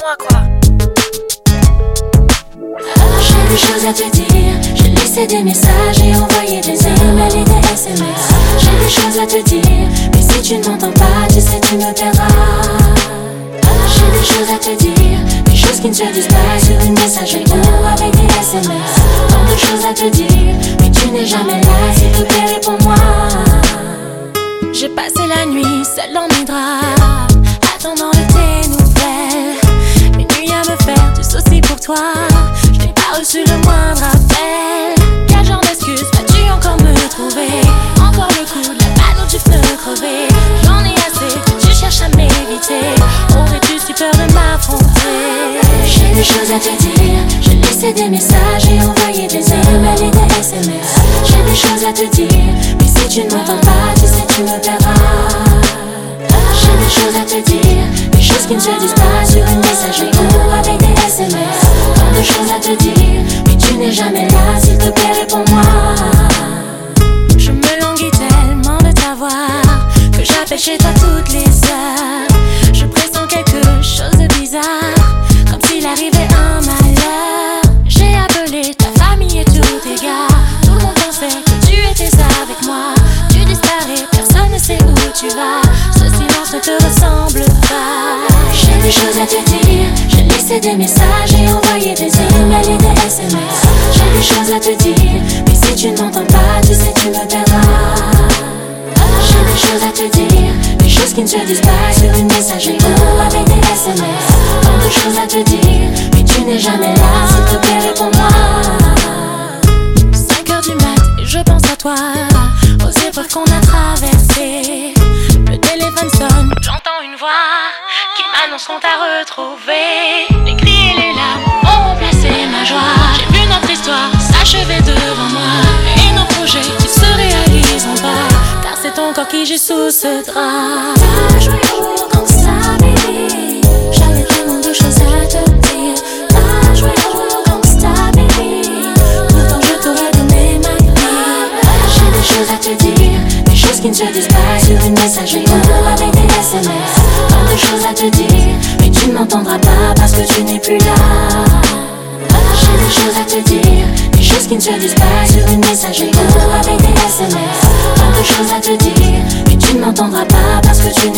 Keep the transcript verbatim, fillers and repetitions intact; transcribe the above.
moi quoi. J'ai des choses à te dire, j'ai laissé des messages et envoyé des emails et des S M S. J'ai des choses à te dire, mais si tu ne m'entends pas, tu sais tu me perdras. J'ai des choses à te dire, des choses qui ne se disent pas sur une messagerie ou avec des S M S. Tant de choses à te dire, mais tu n'es jamais là, s'il te plaît réponds-moi. J'ai passé la nuit seule dans mes draps, attendant de tes nouvelles. Mes nuits à me faire du souci pour toi, je n'ai pas reçu le moindre appel. Quel genre d'excuse vas-tu encore me trouver? Encore le coup de la balle où tu peux crever. J'en ai assez que tu cherches à m'éviter. Aurais-tu si peur de m'affronter? J'ai des choses à te dire, j'ai laissé des messages et envoyé des emails et des S M S. J'ai des choses à te dire, mais si tu ne m'entends pas, tu sais tu me perdras. J'ai des choses à te dire, des choses qui ne se disent pas sur une messagerie ou avec des S M S. Tant de choses à te dire, mais tu n'es jamais là, s'il te plaît réponds-moi. Je me languis tellement de t'avoir que j'appelle chez toi toutes les heures. Je pressens quelque chose de bizarre, comme s'il arrivait un malheur. J'ai appelé ta famille et tous tes gars, tout le monde pensait que tu étais avec moi. Tu disparais, personne ne sait où tu vas, ce silence ne te ressemble pas. J'ai des choses à te dire, j'ai laissé des messages et envoyé des emails et des S M S. J'ai des choses à te dire, mais si tu ne m'entends pas, tu sais tu me perdras. J'ai des choses à te dire, des choses qui ne se disent pas sur une messagerie ou avec des S M S. Tant de choses à te dire, mais tu n'es jamais là, s'il te plaît réponds-moi. Cinq heures du mat et je pense à toi, aux épreuves qu'on a traversées. Le téléphone sonne, j'entends une voix qui m'annonce qu'on t'a retrouvé. Les cris et les larmes ont remplacé ma joie. J'ai vu notre histoire s'achever devant moi, et nos projets qui se réaliseront pas, car c'est ton corps qui gît sous ce drap. T'as joué longtemps que ça, baby, j'avais tellement de choses à te dire. T'as joué longtemps que ça, baby, pourtant je t'aurais donné ma vie. J'ai des choses à te dire, des choses qui ne se disent pas sur une messagerie ou avec des S M S. Tant de choses à te dire, mais tu ne m'entendras pas parce que tu n'es plus là. J'ai des choses à te dire, des choses qui ne se disent pas sur une messagerie ou avec des S M S. Tant de choses à te dire, mais tu ne m'entendras pas parce que tu